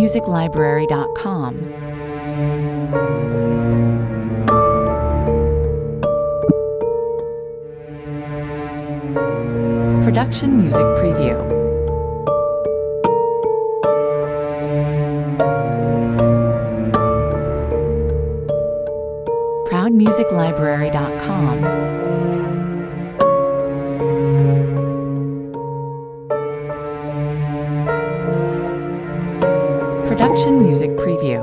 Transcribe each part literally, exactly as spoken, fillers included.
music library dot com. Production Music Preview. proud music library dot com. Production Music Preview.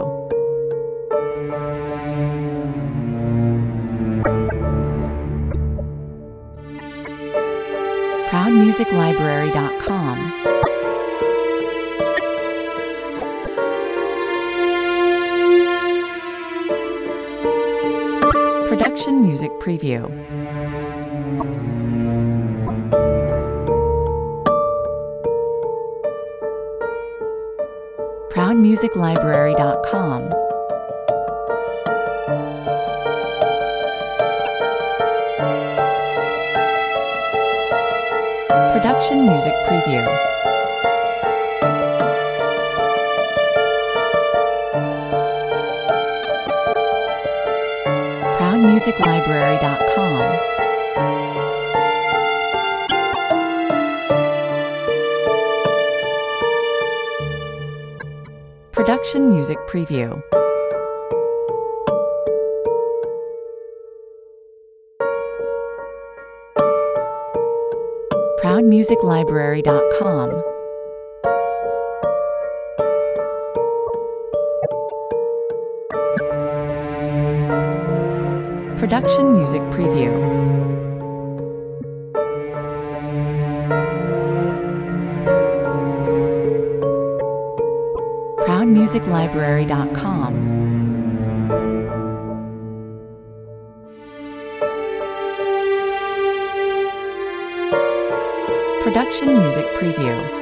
proud music library dot com. Production Music Preview. proud music library dot com. Production Music Preview. proud music library dot com. Production Music Preview. proud music library dot com. Production Music Preview. proud music library dot com. Production Music Preview.